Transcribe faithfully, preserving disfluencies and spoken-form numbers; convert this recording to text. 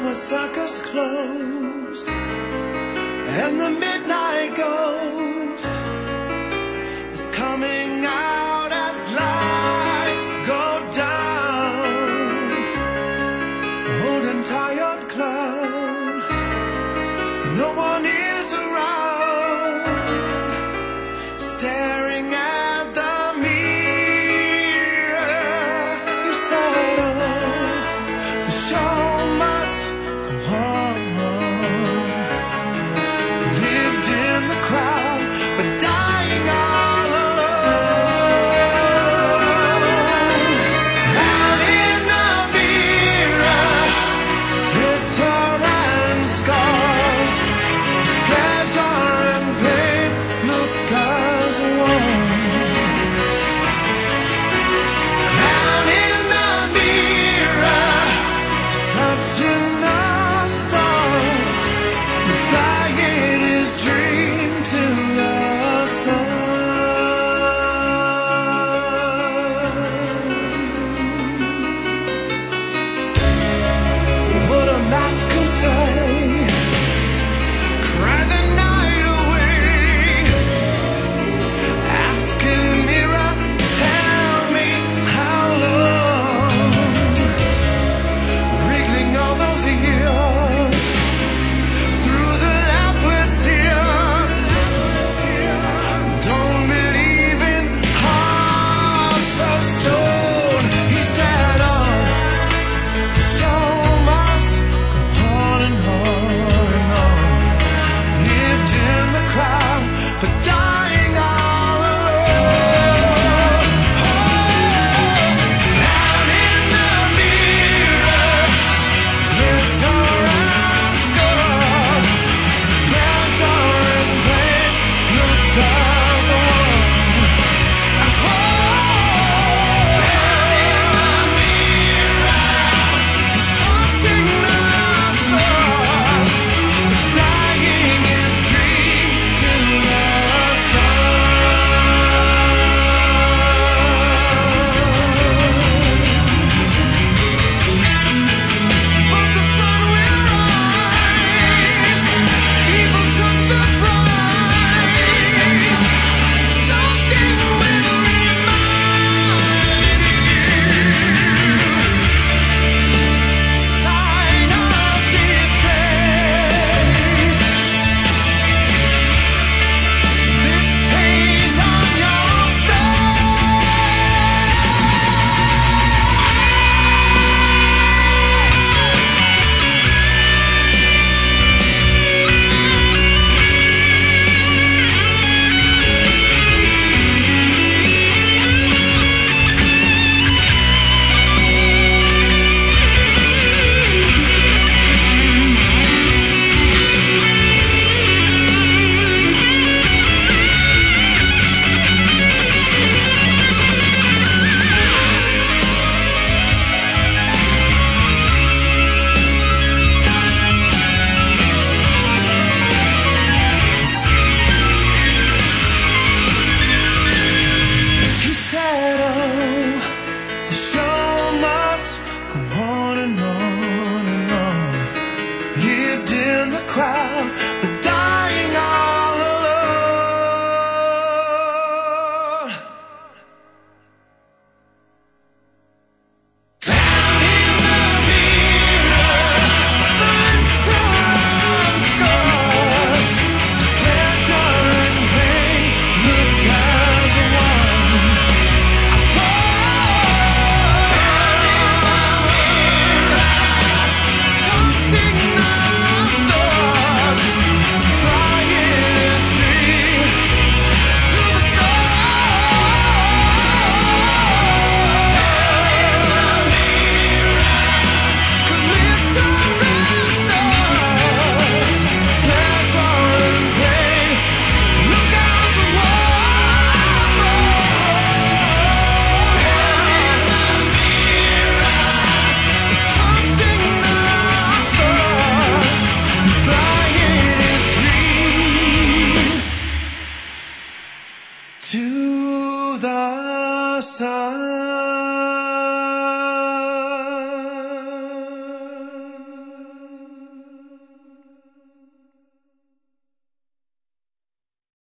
a circus closed, and the midnight ghost is coming out as lights go down. Holding tired clown, no one is around, staring at the mirror. He said, oh, the show must go on. Lived in the crowd, but dying all alone. Out in the mirror, glitter and scars, his pleasure and pain look as one. Out in the mirror, he's touching the stars and flying his dream to the sun. What a mask can say, cry the night away, asking mirror, tell me how long, wriggling all those years through the laughless tears. Don't believe in hearts of stone. He said, oh, the show must go on and on and on. Lived in the crowd, but dying all alone. Out in the mirror, glitter and scars, his pleasure and pain look as one, as one. Out in the mirror, he's touching the stars, flying his dream to the but the sun will rise, evil took the prize, something will remind you, sign of disgrace, this paint on your He said, oh, the show must go on and on and on. Lived in the crowd, but